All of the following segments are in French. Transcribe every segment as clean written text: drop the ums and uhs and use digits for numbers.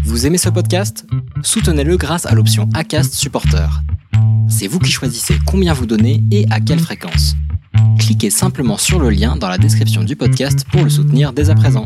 Vous aimez ce podcast ? Soutenez-le grâce à l'option Acast Supporter. C'est vous qui choisissez combien vous donnez et à quelle fréquence. Cliquez simplement sur le lien dans la description du podcast pour le soutenir dès à présent.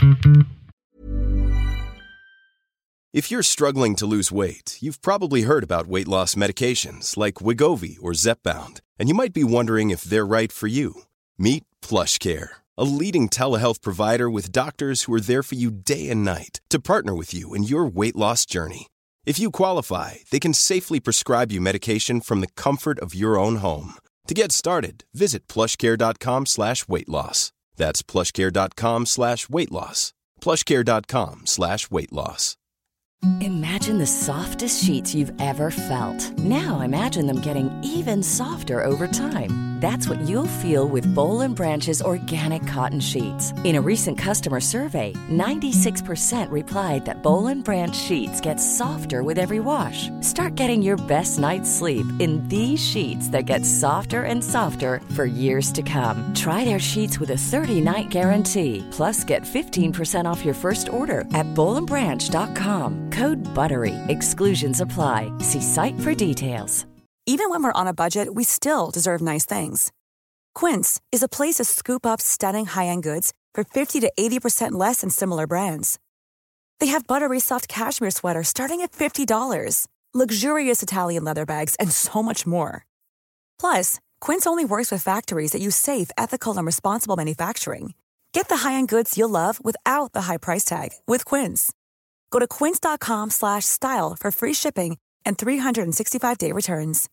If you're struggling to lose weight, you've probably heard about weight loss medications like Wegovy or Zepbound, and you might be wondering if they're right for you. Meet PlushCare, a leading telehealth provider with doctors who are there for you day and night to partner with you in your weight loss journey. If you qualify, they can safely prescribe you medication from the comfort of your own home. To get started, visit plushcare.com/weightloss. That's plushcare.com/weightloss. plushcare.com/weightloss. Imagine the softest sheets you've ever felt. Now imagine them getting even softer over time. That's what you'll feel with Boll & Branch's organic cotton sheets. In a recent customer survey, 96% replied that Boll & Branch sheets get softer with every wash. Start getting your best night's sleep in these sheets that get softer and softer for years to come. Try their sheets with a 30-night guarantee. Plus, get 15% off your first order at bollandbranch.com. Code BUTTERY. Exclusions apply. See site for details. Even when we're on a budget, we still deserve nice things. Quince is a place to scoop up stunning high-end goods for 50 to 80% less than similar brands. They have buttery soft cashmere sweaters starting at $50, luxurious Italian leather bags, and so much more. Plus, Quince only works with factories that use safe, ethical, and responsible manufacturing. Get the high-end goods you'll love without the high price tag with Quince. Go to quince.com/style for free shipping and 365-day returns.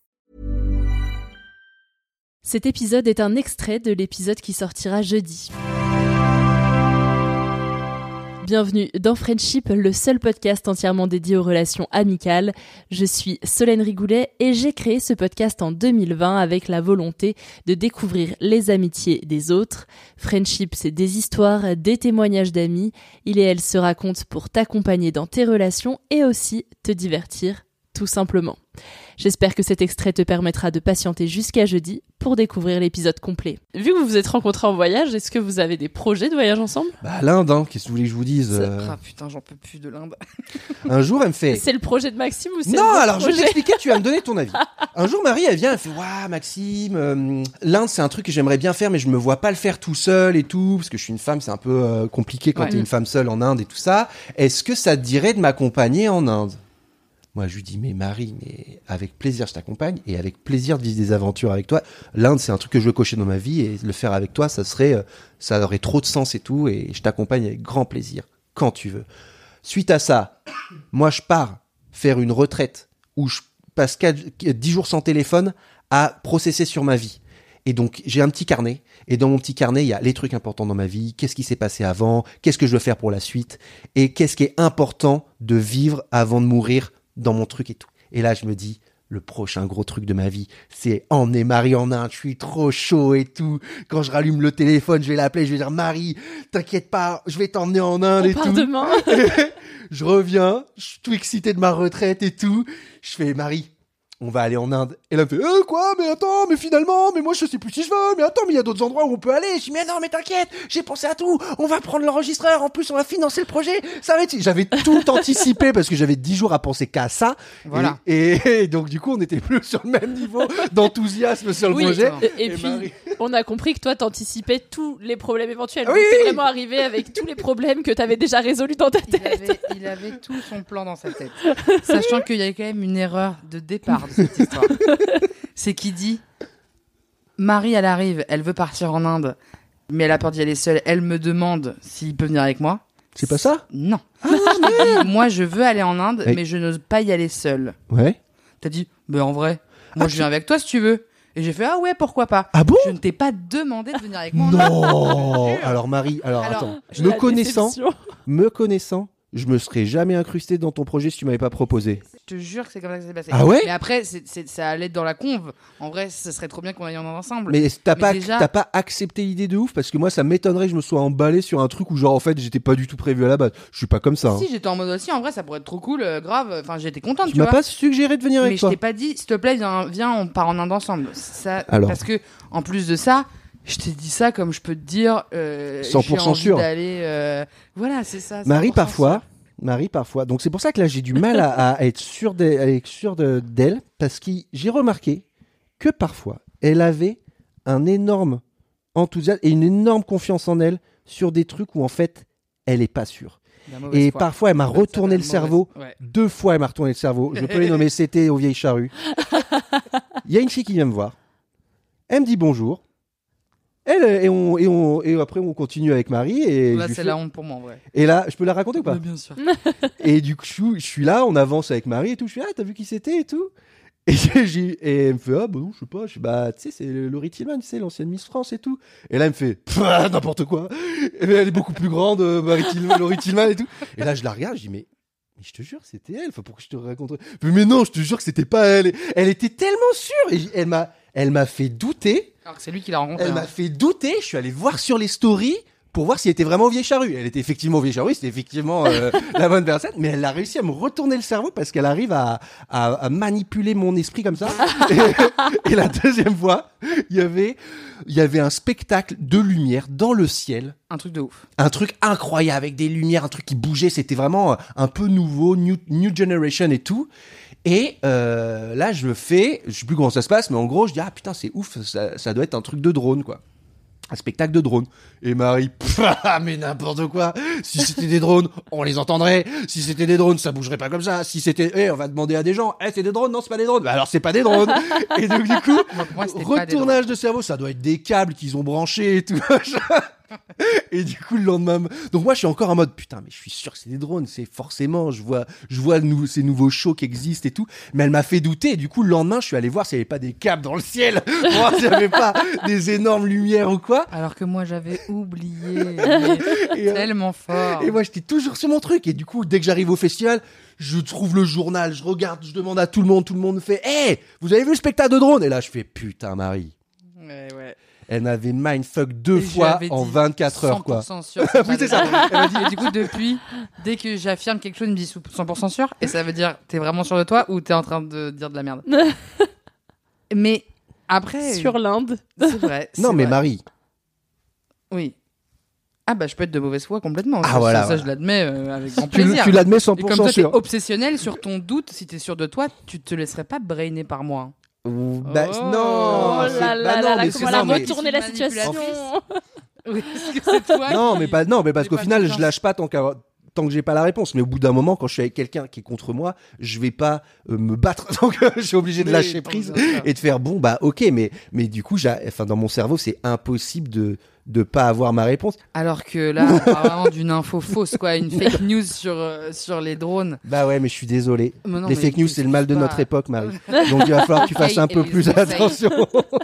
Cet épisode est un extrait de l'épisode qui sortira jeudi. Bienvenue dans Friendship, le seul podcast entièrement dédié aux relations amicales. Je suis Solène Rigoulet et j'ai créé ce podcast en 2020 avec la volonté de découvrir les amitiés des autres. Friendship, c'est des histoires, des témoignages d'amis. Il et elle se racontent pour t'accompagner dans tes relations et aussi te divertir, tout simplement. J'espère que cet extrait te permettra de patienter jusqu'à jeudi pour découvrir l'épisode complet. Vu que vous vous êtes rencontrés en voyage, est-ce que vous avez des projets de voyage ensemble ? L'Inde, hein, qu'est-ce que vous voulez que je vous dise Ah putain, j'en peux plus de l'Inde. Un jour, elle me fait... C'est le projet de Maxime ou c'est Non, le alors projet je vais t'expliquer, tu vas me donner ton avis. Un jour, Marie, elle vient, elle fait « Waouh, Maxime, l'Inde, c'est un truc que j'aimerais bien faire, mais je me vois pas le faire tout seul et tout, parce que je suis une femme, c'est un peu compliqué quand t'es une femme seule en Inde et tout ça. Est-ce que ça te dirait de m'accompagner en Inde ?» Moi, je lui dis, mais Marie, mais avec plaisir, je t'accompagne et avec plaisir de vivre des aventures avec toi. L'Inde, c'est un truc que je veux cocher dans ma vie et le faire avec toi, ça aurait trop de sens et tout et je t'accompagne avec grand plaisir, quand tu veux. Suite à ça, moi, je pars faire une retraite où je passe 10 jours sans téléphone à processer sur ma vie. Et donc, j'ai un petit carnet. Et dans mon petit carnet, il y a les trucs importants dans ma vie. Qu'est-ce qui s'est passé avant ? Qu'est-ce que je veux faire pour la suite ? Et qu'est-ce qui est important de vivre avant de mourir dans mon truc et tout. Et là, je me dis, le prochain gros truc de ma vie, c'est emmener Marie en Inde. Je suis trop chaud et tout. Quand je rallume le téléphone, je vais l'appeler, je vais dire, Marie, t'inquiète pas, je vais t'emmener en Inde et tout. On part demain. Je reviens, je suis tout excité de ma retraite et tout. Je fais, Marie, on va aller en Inde. Et là, elle me fait, quoi? Mais attends, mais finalement, mais moi, je sais plus si je veux. Mais attends, mais il y a d'autres endroits où on peut aller. Je dis, mais non, mais t'inquiète, j'ai pensé à tout. On va prendre l'enregistreur. En plus, on va financer le projet. Ça va être... J'avais tout anticipé parce que j'avais 10 jours à penser qu'à ça. Voilà. Et donc, du coup, on était plus sur le même niveau d'enthousiasme sur le projet. Et puis, Marie... on a compris que toi, t'anticipais tous les problèmes éventuels. Oui, donc, t'es vraiment arrivé avec tous les problèmes que t'avais déjà résolus dans ta tête. Il avait tout son plan dans sa tête. Sachant qu'il y a quand même une erreur de départ de cette histoire. C'est qu'il dit Marie, elle arrive, elle veut partir en Inde, mais elle a peur d'y aller seule. Elle me demande s'il peut venir avec moi. C'est pas ça ? Non. Je dis, moi, je veux aller en Inde, mais je n'ose pas y aller seule. Ouais. T'as dit, mais en vrai, moi, je viens avec toi si tu veux. Et j'ai fait, ah ouais, pourquoi pas. Ah bon ? Je ne t'ai pas demandé de venir avec moi. Non. Alors Marie, attends, me connaissant, je me serais jamais incrusté dans ton projet si tu m'avais pas proposé. Je te jure que c'est comme ça que ça s'est passé. Ah ouais ? Mais après, ça allait être dans la conve. En vrai, ce serait trop bien qu'on aille en Inde ensemble. Mais t'as pas accepté l'idée de ouf, parce que moi, ça m'étonnerait que je me sois emballé sur un truc où genre en fait j'étais pas du tout prévu à la base. Je suis pas comme ça. Si, j'étais en mode aussi, en vrai, ça pourrait être trop cool, grave. Enfin, j'étais contente, tu m'as vois. pas suggéré de venir avec toi. Mais je t'ai pas dit, s'il te plaît, viens, on part en Inde ensemble. Ça, alors. Parce que en plus de ça, je t'ai dit ça comme je peux te dire. 100% sûr. D'aller. Voilà, c'est ça. Marie, parfois. Sûr. Marie, parfois. Donc c'est pour ça que là, j'ai du mal à être sûr d'elle, parce que j'ai remarqué que parfois, elle avait un énorme enthousiasme et une énorme confiance en elle sur des trucs où en fait, elle est pas sûre. Et parfois, elle m'a retourné le cerveau. Ouais. 2 fois, elle m'a retourné le cerveau. Je peux les nommer, c'était aux vieilles charrues. Il y a une fille qui vient me voir. Elle me dit bonjour. Et après, on continue avec Marie. Et là, c'est la honte pour moi, en vrai. Et là, je peux la raconter ou pas ? Bien sûr. Et du coup, je suis là, on avance avec Marie et tout. Je suis là, t'as vu qui c'était et tout ? Et elle me fait, ah, bah non, je sais pas. Je suis, bah, tu sais, c'est Laurie Tillman, tu sais, l'ancienne Miss France et tout. Et là, elle me fait, n'importe quoi. Et elle est beaucoup plus grande, Laurie Tillman et tout. Et là, je la regarde, je dis, mais je te jure, c'était elle. Enfin, pourquoi je te raconte ? Mais non, je te jure que c'était pas elle. Elle était tellement sûre. Et elle m'a fait douter. Alors que c'est lui qui l'a rencontrée. Elle m'a fait douter. Je suis allé voir sur les stories pour voir si elle était vraiment vieille charrue. Elle était effectivement vieille charrue, c'était effectivement la bonne personne, mais elle a réussi à me retourner le cerveau parce qu'elle arrive à manipuler mon esprit comme ça. Et la deuxième fois, il y avait un spectacle de lumière dans le ciel. Un truc de ouf. Un truc incroyable avec des lumières, un truc qui bougeait. C'était vraiment un peu nouveau, new generation et tout. Et là, je sais plus comment ça se passe, mais en gros, je dis, ah putain, c'est ouf, ça doit être un truc de drone, quoi. Un spectacle de drones. Et Marie, mais n'importe quoi. Si c'était des drones, on les entendrait. Si c'était des drones, ça bougerait pas comme ça. Si c'était, on va demander à des gens, c'est des drones? Non, c'est pas des drones. Bah alors c'est pas des drones. Et donc du coup, retournage de cerveau, ça doit être des câbles qu'ils ont branchés et tout. Et du coup, le lendemain, donc moi je suis encore en mode putain, mais je suis sûr que c'est des drones, c'est forcément, je vois ces nouveaux shows qui existent et tout, mais elle m'a fait douter. Et du coup, le lendemain, je suis allé voir s'il n'y avait pas des câbles dans le ciel, voir s'il n'y avait pas des énormes lumières ou quoi. Alors que moi j'avais oublié, tellement fort. Et moi j'étais toujours sur mon truc. Et du coup, dès que j'arrive au festival, je trouve le journal, je regarde, je demande à tout le monde fait, vous avez vu le spectacle de drone? Et là, je fais putain, Marie. Ouais. Elle m'avait mindfuck 2 fois en 24 heures, quoi. 100% sûr. Oui, c'est ça. Elle m'a dit, et du coup, depuis, dès que j'affirme quelque chose, elle me dit 100% sûr. Et ça veut dire, t'es vraiment sûr de toi ou t'es en train de dire de la merde? Mais après. Sur l'Inde. C'est vrai. Non, mais Marie. Oui. Ah, bah, je peux être de mauvaise foi complètement. Ah, voilà. Ça, je l'admais avec grand plaisir. Tu l'admets 100% sûr. Et comme toi, t'es obsessionnel sur ton doute, si t'es sûr de toi, tu te laisserais pas brainer par moi. Non, mais comment elle a retourné la situation. Oui, parce que c'est toi mais parce qu'au final, je lâche pas tant que j'ai pas la réponse. Mais au bout d'un moment, quand je suis avec quelqu'un qui est contre moi, je vais pas me battre. Donc, je suis obligé de lâcher prise et de faire ok, mais du coup, dans mon cerveau, c'est impossible de pas avoir ma réponse. Alors que là, on parle vraiment d'une info fausse, quoi, une fake news sur les drones. Bah ouais, mais je suis désolé. Les fake news, c'est le mal de notre époque, Marie. Donc il va falloir que tu fasses un peu plus attention.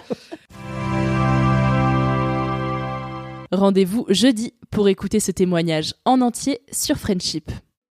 Rendez-vous jeudi pour écouter ce témoignage en entier sur Friendship.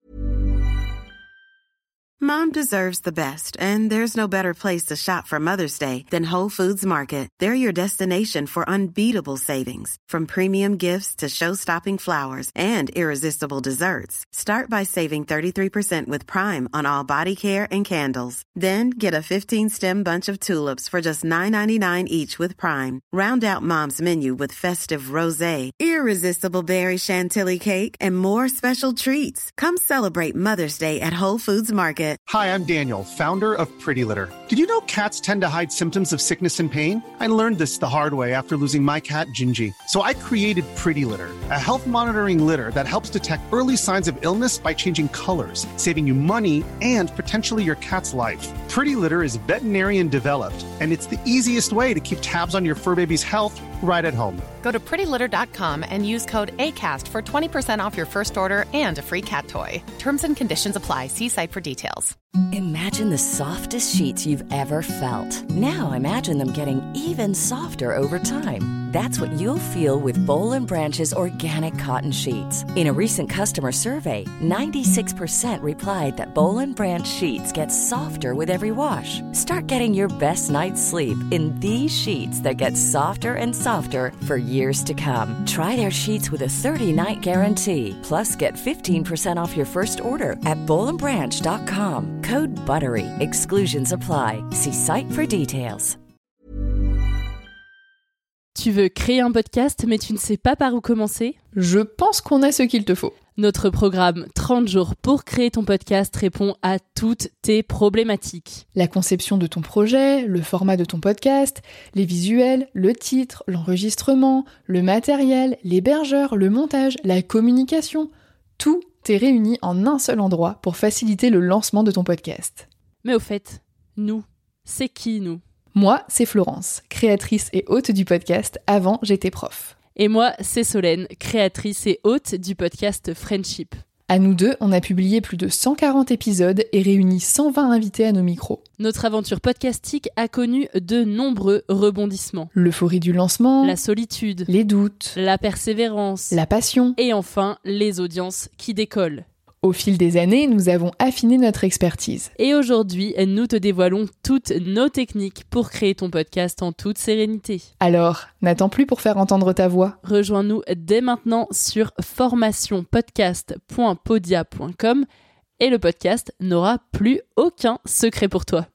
Mom deserves the best, and there's no better place to shop for Mother's Day than Whole Foods Market. They're your destination for unbeatable savings, from premium gifts to show-stopping flowers and irresistible desserts. Start by saving 33% with Prime on all body care and candles. Then get a 15-stem bunch of tulips for just $9.99 each with Prime. Round out Mom's menu with festive rosé, irresistible berry chantilly cake, and more special treats. Come celebrate Mother's Day at Whole Foods Market. Hi, I'm Daniel, founder of Pretty Litter. Did you know cats tend to hide symptoms of sickness and pain? I learned this the hard way after losing my cat, Gingy. So I created Pretty Litter, a health monitoring litter that helps detect early signs of illness by changing colors, saving you money and potentially your cat's life. Pretty Litter is veterinarian developed, and it's the easiest way to keep tabs on your fur baby's health right at home. Go to prettylitter.com and use code ACAST for 20% off your first order and a free cat toy. Terms and conditions apply. See site for details. Imagine the softest sheets you've ever felt. Now imagine them getting even softer over time. That's what you'll feel with Boll & Branch's organic cotton sheets. In a recent customer survey, 96% replied that Boll & Branch sheets get softer with every wash. Start getting your best night's sleep in these sheets that get softer and softer for years to come. Try their sheets with a 30-night guarantee. Plus, get 15% off your first order at bollandbranch.com. Code BUTTERY. Exclusions apply. See site for details. Tu veux créer un podcast, mais tu ne sais pas par où commencer? Je pense qu'on a ce qu'il te faut. Notre programme 30 jours pour créer ton podcast répond à toutes tes problématiques. La conception de ton projet, le format de ton podcast, les visuels, le titre, l'enregistrement, le matériel, l'hébergeur, le montage, la communication, tout est réuni en un seul endroit pour faciliter le lancement de ton podcast. Mais au fait, nous, c'est qui nous ? Moi, c'est Florence, créatrice et hôte du podcast Avant j'étais prof. Et moi, c'est Solène, créatrice et hôte du podcast Friendship. À nous deux, on a publié plus de 140 épisodes et réuni 120 invités à nos micros. Notre aventure podcastique a connu de nombreux rebondissements. L'euphorie du lancement, la solitude, les doutes, la persévérance, la passion et enfin les audiences qui décollent. Au fil des années, nous avons affiné notre expertise. Et aujourd'hui, nous te dévoilons toutes nos techniques pour créer ton podcast en toute sérénité. Alors, n'attends plus pour faire entendre ta voix. Rejoins-nous dès maintenant sur formationpodcast.podia.com et le podcast n'aura plus aucun secret pour toi.